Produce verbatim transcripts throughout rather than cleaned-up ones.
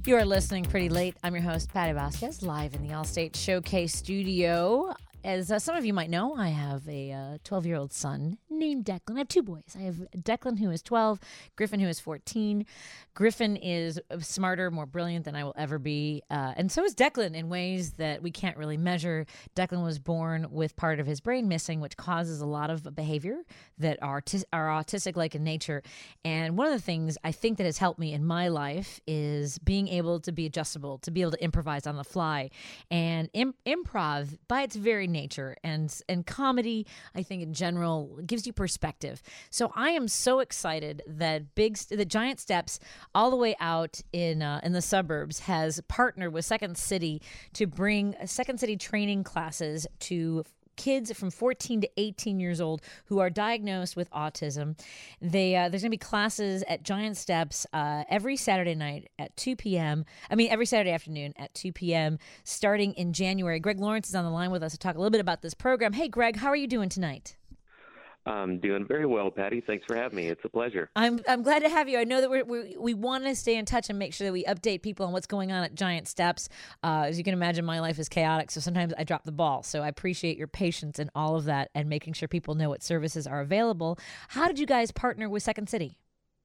You are listening pretty late. I'm your host, Patty Vasquez, live in the Allstate Showcase studio. As uh, some of you might know, I have a twelve-year-old uh, son named Declan. I have two boys. I have Declan, who is twelve, Griffin, who is fourteen. Griffin is smarter, more brilliant than I will ever be. Uh, and so is Declan in ways that we can't really measure. Declan was born with part of his brain missing, which causes a lot of behavior that are, t- are autistic-like in nature. And one of the things I think that has helped me in my life is being able to be adjustable, to be able to improvise on the fly. And im- improv, by its very nature, and and comedy, I think in general, gives you perspective. So I am so excited that big, the Giant Steps, all the way out in uh, in the suburbs, has partnered with Second City to bring Second City training classes to kids from fourteen to eighteen years old who are diagnosed with autism. They uh, there's going to be classes at Giant Steps uh, every Saturday night at two p.m. I mean, every Saturday afternoon at two p.m. starting in January. Greg Lawrence is on the line with us to talk a little bit about this program. Hey, Greg, how are you doing tonight? I'm doing very well, Patty. Thanks for having me. It's a pleasure. I'm I'm glad to have you. I know that we're, we we want to stay in touch and make sure that we update people on what's going on at Giant Steps. Uh, as you can imagine, my life is chaotic, so sometimes I drop the ball. So I appreciate your patience in all of that and making sure people know what services are available. How did you guys partner with Second City?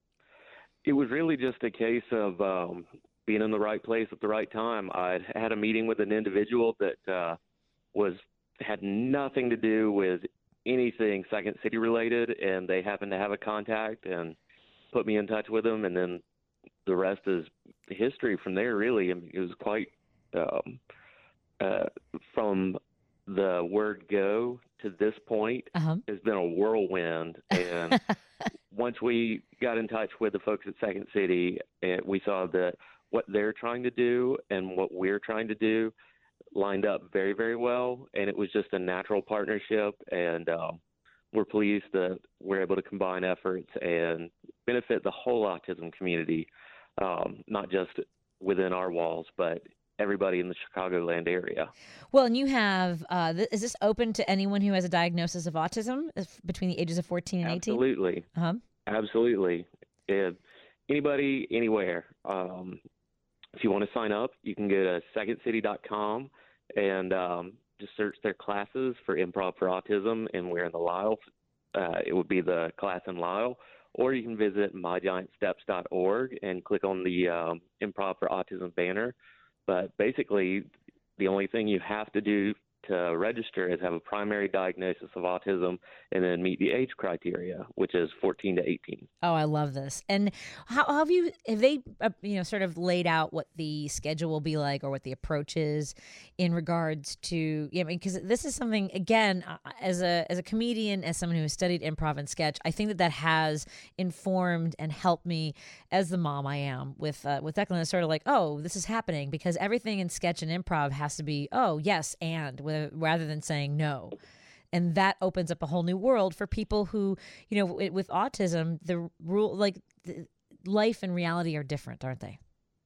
It was really just a case of um, being in the right place at the right time. I had a meeting with an individual that uh, was had nothing to do with anything Second City related, and they happened to have a contact and put me in touch with them, and then the rest is history from there, really. I mean, it was quite um, uh, from the word go to this point uh-huh. has been a whirlwind, and once we got in touch with the folks at Second City, and we saw that what they're trying to do and what we're trying to do lined up very, very well, and it was just a natural partnership, and um, we're pleased that we're able to combine efforts and benefit the whole autism community, um, not just within our walls, but everybody in the Chicagoland area. Well, and you have, uh, th- is this open to anyone who has a diagnosis of autism between the ages of fourteen and eighteen? Absolutely. Uh-huh. Absolutely. If anybody, anywhere. Um, If you want to sign up, you can go to second city dot com and um, just search their classes for Improv for Autism, and we're in the Lisle. Uh, it would be the class in Lisle. Or you can visit my giant steps dot org and click on the um, Improv for Autism banner. But basically, the only thing you have to do to register is have a primary diagnosis of autism and then meet the age criteria, which is fourteen to eighteen. Oh, I love this. And how, how have you, have they, uh, you know, sort of laid out what the schedule will be like or what the approach is in regards to, you know, because this is something, again, uh, as a, as a comedian, as someone who has studied improv and sketch, I think that that has informed and helped me as the mom I am with, uh, with Declan. It's sort of like, oh, this is happening, because everything in sketch and improv has to be, oh, yes, and with, rather than saying no. And that opens up a whole new world for people who, you know, with, with autism, the rule, like the, life and reality are different, aren't they?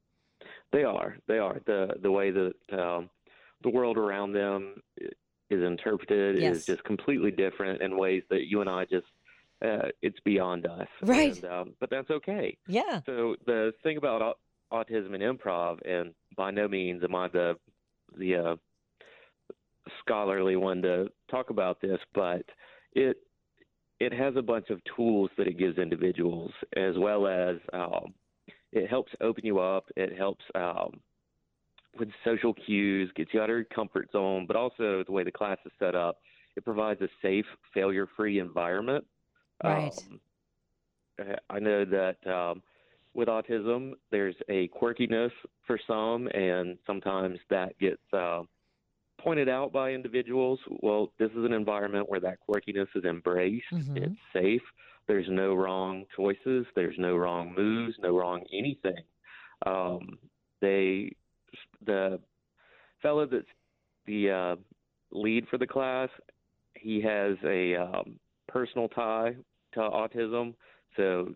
They are. They are. The the way that um, the world around them is interpreted yes. is just completely different in ways that you and I just, uh, it's beyond us. Right. And, um, but that's okay. Yeah. So the thing about au- autism and improv, and by no means am I the, the, uh, scholarly one to talk about this, but it it has a bunch of tools that it gives individuals, as well as um, it helps open you up. It helps um, with social cues, gets you out of your comfort zone, but also the way the class is set up, it provides a safe, failure-free environment. Right. Um, I know that um, with autism, there's a quirkiness for some, and sometimes that gets uh, pointed out by individuals. Well, this is an environment where that quirkiness is embraced. Mm-hmm. It's safe. There's no wrong choices. There's no wrong moves, no wrong anything. Um, they, the fellow that's the uh, lead for the class, he has a um, personal tie to autism. So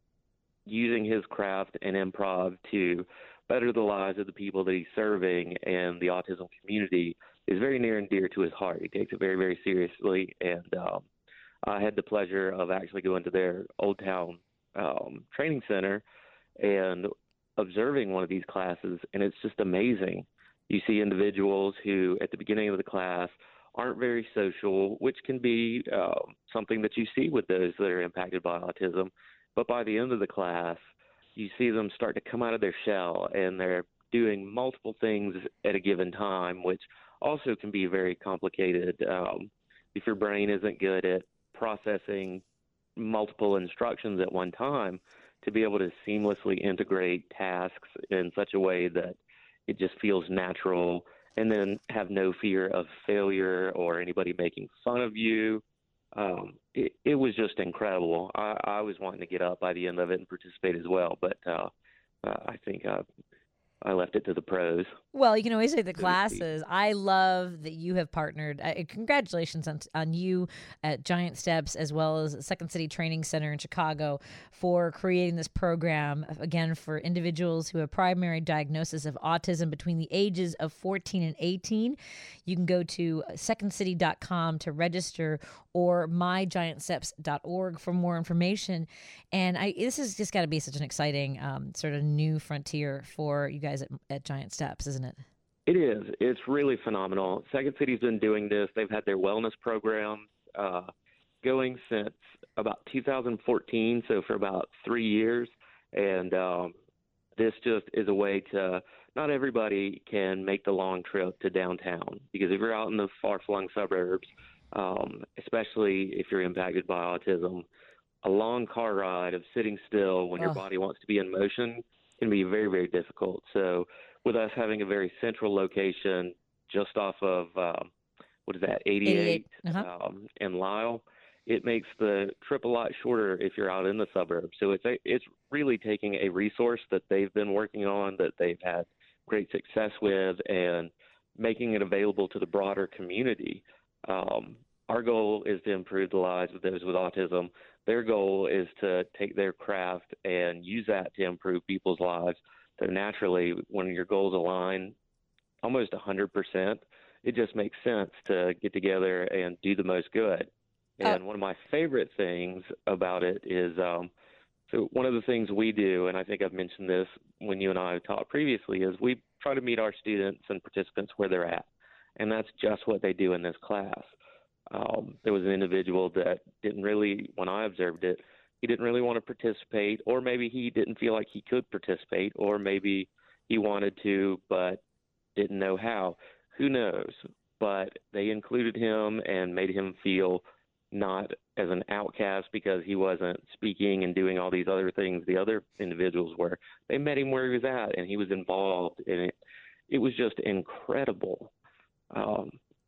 using his craft and improv to better the lives of the people that he's serving and the autism community is very near and dear to his heart. He takes it very, very seriously. And um, I had the pleasure of actually going to their Old Town um, training center and observing one of these classes, and it's just amazing. You see individuals who, at the beginning of the class, aren't very social, which can be uh, something that you see with those that are impacted by autism. But by the end of the class, you see them start to come out of their shell, and they're doing multiple things at a given time, which also can be very complicated um, if your brain isn't good at processing multiple instructions at one time, to be able to seamlessly integrate tasks in such a way that it just feels natural, and then have no fear of failure or anybody making fun of you. Um, it, it was just incredible. I, I was wanting to get up by the end of it and participate as well, but uh, uh, I think I, I left it to the pros. Well, you can always say the so to speak. classes. I love that you have partnered. Uh, congratulations on, on you at Giant Steps, as well as Second City Training Center in Chicago, for creating this program, again, for individuals who have primary diagnosis of autism between the ages of fourteen and eighteen. You can go to second city dot com to register, or my giant steps dot org for more information. And I, this has just got to be such an exciting um, sort of new frontier for you guys at, at Giant Steps, isn't it? It is. It's really phenomenal. Second City's been doing this. They've had their wellness programs uh, going since about two thousand fourteen, so for about three years. And um, this just is a way to, not everybody can make the long trip to downtown, because if you're out in the far-flung suburbs, um, especially if you're impacted by autism, a long car ride of sitting still when Oh. your body wants to be in motion can be very, very difficult. So with us having a very central location just off of, um, what is that, eighty-eight, eighty-eight, uh-huh. um, in Lyle, it makes the trip a lot shorter if you're out in the suburbs. So it's a, it's really taking a resource that they've been working on, that they've had great success with, and making it available to the broader community. Um, our goal is to improve the lives of those with autism. Their goal is to take their craft and use that to improve people's lives. So naturally, when your goals align almost one hundred percent, it just makes sense to get together and do the most good. And uh, one of my favorite things about it is, um, so one of the things we do, and I think I've mentioned this when you and I have talked previously, is we try to meet our students and participants where they're at. And that's just what they do in this class. Um, there was an individual that didn't really, when I observed it, he didn't really want to participate, or maybe he didn't feel like he could participate, or maybe he wanted to but didn't know how. Who knows? But they included him and made him feel not as an outcast because he wasn't speaking and doing all these other things the other individuals were. They met him where he was at, and he was involved, and it, it was just incredible. Um,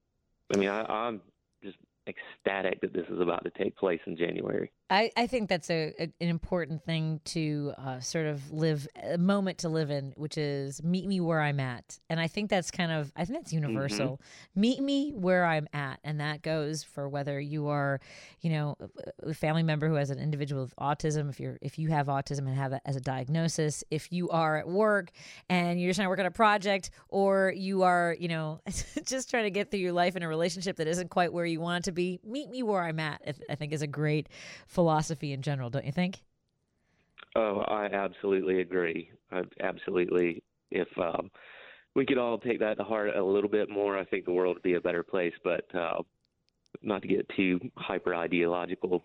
I mean, I, I'm just ecstatic that this is about to take place in January. I, I think that's a, a an important thing to uh, sort of live, a moment to live in, which is meet me where I'm at. And I think that's kind of, I think that's universal. Mm-hmm. Meet me where I'm at. And that goes for whether you are, you know, a family member who has an individual with autism, if you're, if you have autism and have that as a diagnosis, if you are at work and you're just trying to work on a project, or you are, you know, just trying to get through your life in a relationship that isn't quite where you want it to be, meet me where I'm at, I think is a great philosophy in general, don't you think? Oh, I absolutely agree. I absolutely. If um, we could all take that to heart a little bit more, I think the world would be a better place. But uh, not to get too hyper ideological.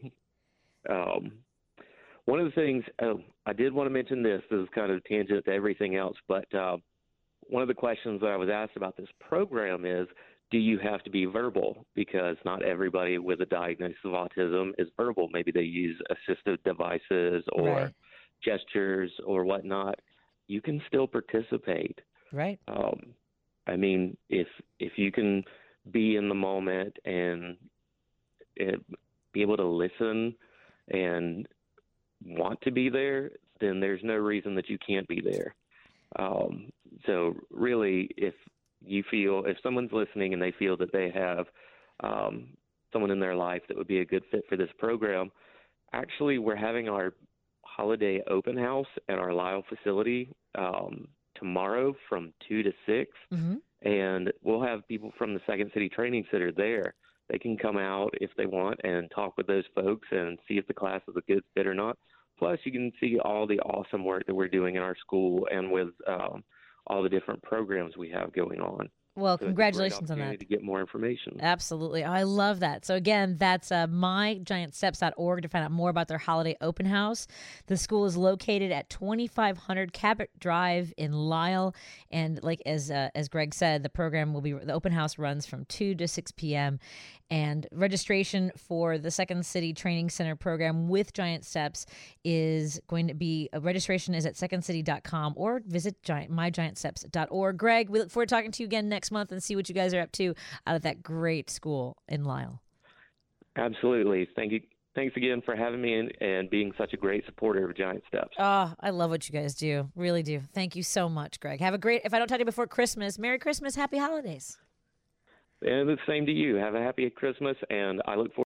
Um, one of the things oh, I did want to mention this. This is kind of a tangent to everything else, but uh, one of the questions that I was asked about this program is, do you have to be verbal? Because not everybody with a diagnosis of autism is verbal. Maybe they use assistive devices or right. gestures or whatnot. You can still participate. Right. Um, I mean, if if you can be in the moment and it, be able to listen and want to be there, then there's no reason that you can't be there. Um, so really, if you feel, if someone's listening and they feel that they have um, someone in their life that would be a good fit for this program, actually we're having our holiday open house at our Lyle facility um, tomorrow from two to six, mm-hmm. and we'll have people from the Second City Training Center there. They can come out if they want and talk with those folks and see if the class is a good fit or not. Plus, you can see all the awesome work that we're doing in our school and with um, all the different programs we have going on. Well, So congratulations on that. To get more information. Absolutely. Oh, I love that. So again, that's uh, my giant steps dot org to find out more about their holiday open house. The school is located at twenty-five hundred Cabot Drive in Lisle. And like as uh, as Greg said, the program will be, the open house runs from two to six p.m. And registration for the Second City Training Center program with Giant Steps is going to be, uh, registration is at second city dot com or visit giant, my giant steps dot org. Greg, we look forward to talking to you again next month and see what you guys are up to out of that great school in Lisle. Absolutely. Thank you. Thanks again for having me and, and being such a great supporter of Giant Steps. Oh, I love what you guys do. Really do. Thank you so much, Greg. Have a great, if I don't talk to you before Christmas, Merry Christmas, Happy Holidays. And the same to you. Have a happy Christmas, and I look forward